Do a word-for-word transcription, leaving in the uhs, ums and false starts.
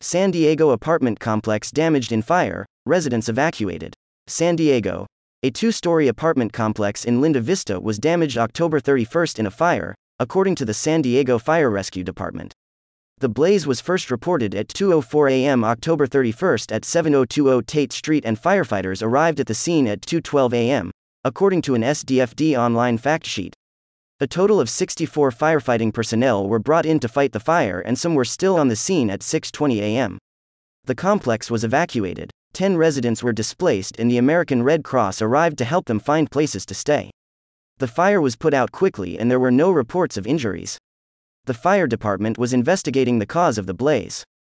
San Diego apartment complex damaged in fire, residents evacuated. San Diego. A two-story apartment complex in Linda Vista was damaged October thirty-first in a fire, according to the San Diego Fire Rescue Department. The blaze was first reported at two oh four a m October thirty-first at seven oh two oh Tate Street and firefighters arrived at the scene at two twelve a m, according to an S D F D online fact sheet. A total of sixty-four firefighting personnel were brought in to fight the fire and some were still on the scene at six twenty a m. The complex was evacuated. Ten residents were displaced and the American Red Cross arrived to help them find places to stay. The fire was put out quickly and there were no reports of injuries. The fire department was investigating the cause of the blaze.